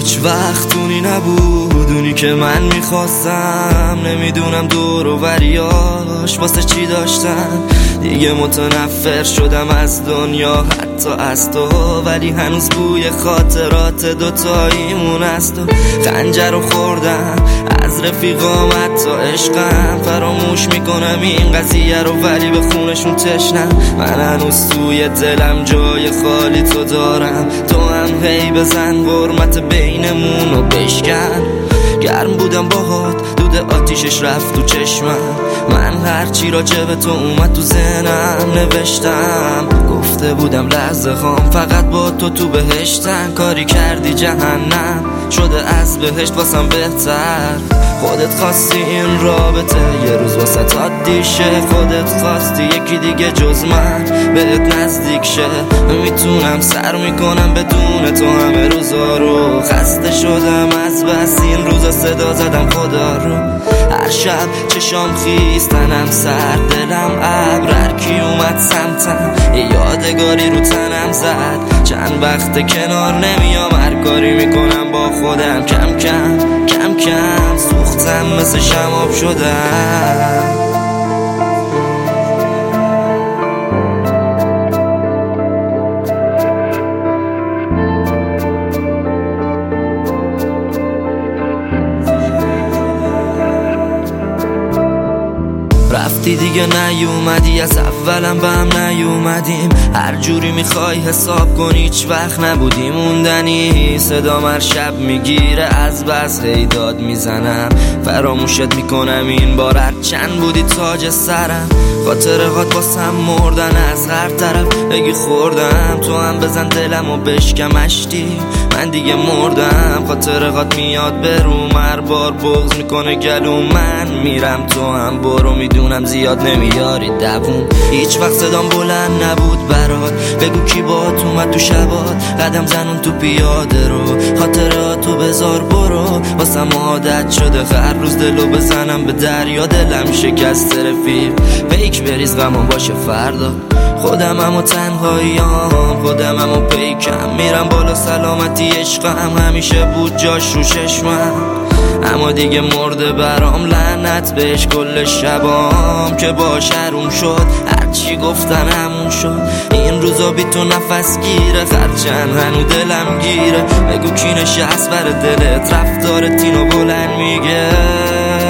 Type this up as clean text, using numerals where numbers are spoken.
هیچ وقت اونی نبود، اونی که من میخواستم. نمیدونم دور و بریاش واسه چی داشتن. دیگه متنفر شدم از دنیا، حتی از تو، ولی هنوز بوی خاطرات دوتاییمون است. و خنجر رو خوردم از رفیقام، حتی عشقم. فراموش میکنم این قضیه رو ولی به خونشون تشنم. من هنوز توی دلم جای خالی تو دارم. تو هم هی بزن حرمت بینمون رو بشکن. گرم بودم باهات، دود آتیشش رفت تو چشمم. من هرچی راجع به تو اومد تو ذهنم نوشتم. گفته بودم لحظه خام فقط با تو تو بهشتن. کاری کردی جهنم شده از بهشت واسم بهتر. خودت خواستی این رابطه یه روز واسه عادی شه. خودت خواستی یکی دیگه جز من بهت نزدیک شه. میتونم سر میکنم بدون تو همه روزا رو. خسته شدم از بس این روزا صدا زدم خدا رو. هر شب چشام خیس تنم سر دلم ابر. هر کی اومد سمتم یه یادگاری رو تنم زد. چند وقت کنار نمیام، هر کاری میکنم با خودم. کم کم کم کم سوختم مثل شماب شدم. رفتی دیگه نیومدی، از اولم به هم نیومدیم. هر جوری میخوای حساب کن هیچ وقت نبودی موندنی. صدام هر شب میگیره از بس هی داد میزنم. فراموشت میکنم این بار هر چند بودی تاج سرم. خاطرهات واسم مردن از هر طرف. بگی خوردم تو هم بزن دلم و بشکمشتی. من دیگه مردم، خاطرهات میاد بروم. هر بار بغض میکنه گلوم. من میرم تو هم برو، میدونم زیاد نمیاری دووم. هیچ وقت صدام بلند نبود برات. بگو کی بات اومد تو شبات، قدم زنون تو پیاده رو. خاطراتو بذار برو، واسم عادت شده هر روز دلو بزنم به دریا. دلم شکست رفیق پیک بریز غمم باشه فردا. خودمم و تنهاییام، خودمم و پیکم. میرم بالا سلامتی عشقم همیشه بود جاش رو چشمم. اما دیگه مرده برام لعنت بهش کل شبام که باش حروم شد. هرچی گفتن همون شد. این روزا بی تو نفس گیره، خرچن هنو دلم گیره. بگو کی نشست بر دلت، رفتار تینو بلند میگه.